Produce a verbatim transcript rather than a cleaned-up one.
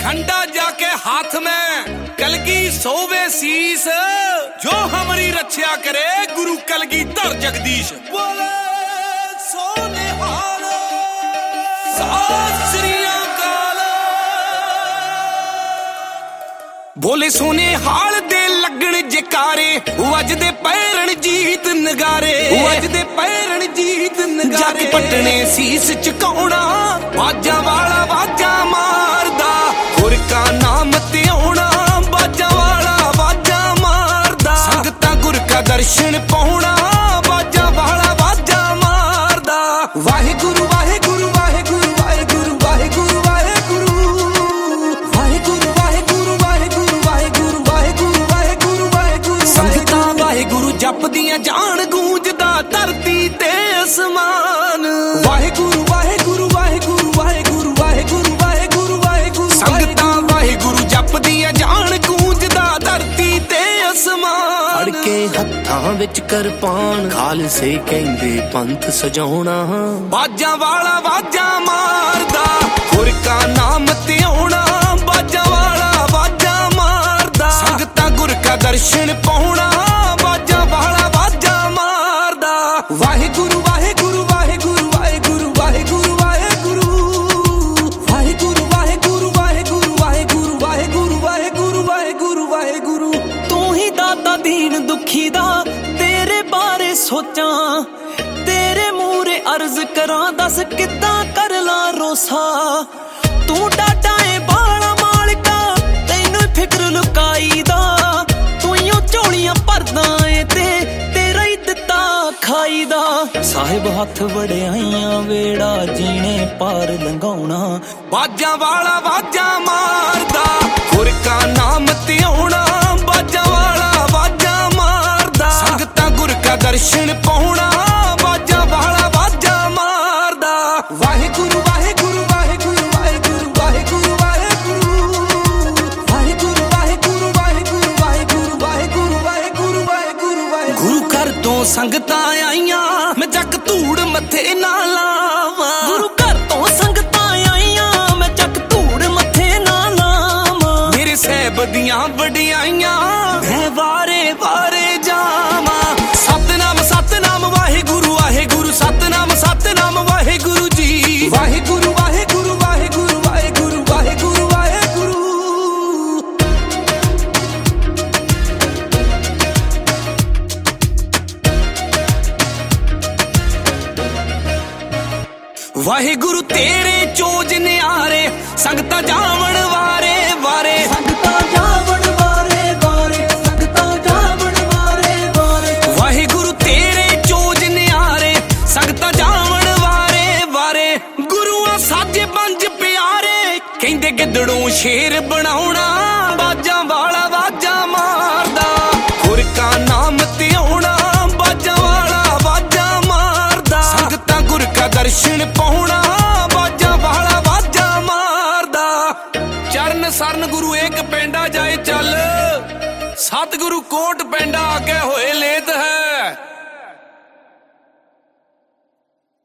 झंडा जाके हाथ में कलगी सोवे शीस, जो हमारी रक्षा करे गुरु कलगीधर जगदीश। बोले सोने हाल सत श्री अकाल, बोले सोने हाल दे लगण जकारे, वजदे पैरण जीत नगारे, वजदे पैरण जीत नगारे। जग पटने सीस झुकाउणा, बाजा वाला बाजा मारदा, गुर का नाम ते आउणा, बाजा वाला बाजा मारदा। संगतां गुर का दर्शन पाउणा, बाजा वाला बाजा मारदा। वाहिगुरु वाहिगुरु वाहिगुरु वाहिगुरु वाहिगुरु वाहिगुरु वाहिगुरु वाहिगुरु वाहिगुरु वाहिगुरु वाहिगुरु वाहिगुरु वाहिगुरु। संगतां वाहिगुरु जपदियां जान, गूंजदा धरती ते आसमान। वाहिगुरु वाहिगुरु वाहिगुरु वाहिगुरु वाहिगुरु वाहिगुरु वाहिगुरु। संगतां वाहिगुरु जपदियां जान, गूंजदा धरती ते आसमान। फड़ के हत्थां विच किरपान, खालसे कहंदे पंथ सजाउणा, बाजा वाला बाजा मारदा, गुर का नाम ते आउणा, बाजा वाला बाजा मारदा। संगतां गुर का दर्शन पाउणा, बाजा वाला बाजा मारदा। वाहिगुरु वाहिगुरु वाहिगुरु वाहिगुरु वाहिगुरु वाहिगुरु वाहिगुरु वाहिगुरु वाहिगुरु वाहिगुरु वाहिगुरु वाहिगुरु वाहिगुरु वाहिगुरु। तू ही दाता दीन दुखी दा, तेरे बारे सोचां, तेरे मूरे अर्ज करां, दस किद्दां कर ला रोसा। तू डाटा ए बाला मालिका, तैनू फिक्र लुकाई दा, तू ही झोलियां भरदा ए ते तेरा ही दिता खाई दा। साहिब हथ वड़ियाइयां, वेड़ा जीने पार लंघाउणा, बाजा वाला बाजा मारदा, गुर का नाम ते आउणा, बाजा वाला बाजा मारदा। संगतां गुर का दर्शन पाउणा, बाजा वाला बाजा मारदा। वाहिगुरु वाहिगुरु वाहिगुरु वाहिगुरु वाहिगुरु वाहिगुरु वाहिगुरु वाहिगुरु वाहिगुरु वाहिगुरु वाहिगुरु वाहिगुरु वाहिगुरु। गुरु घर तो संगतां आईयां, मैं जग धूड़ मथे ना लावां। गुरु घर तो संगतां आईयां, मैं जग धूड़ मथे ना लावां। मेरे साहिब दियां वडियाइयां, मैं वारे वारे जावां। सतनाम सतनाम वाहिगुरु वाहिगुरु, सतनाम सतनाम वाहिगुरु जी। वाहिगुरु वाहिगुरु वाहिगुरु वाहिगुरु वाहिगुरु वाहिगुरु। वाहिगुरु तेरे चोज न्यारे, संगतां जावण वारे वारे, संगतां जावण वारे वारे, संगतां जावण वारे वारे। वाहिगुरु तेरे चोज न्यारे, संगतां जावण वारे वारे। गुरुआं साजे पंज प्यारे, कहंदे गिद्दड़ों शेर बनाउणा, बाजां वाला बाजा मारदा, गुर का नाम ते आउणा, बाजा वाला बाजा मारदा। संगतां गुर का दर्शन पाउणा, बाजा वाला बाजा मारदा। चरण सरन गुरु एक पेंडा जाए चल, सतगुरु कोट पेंडा आगे होए ले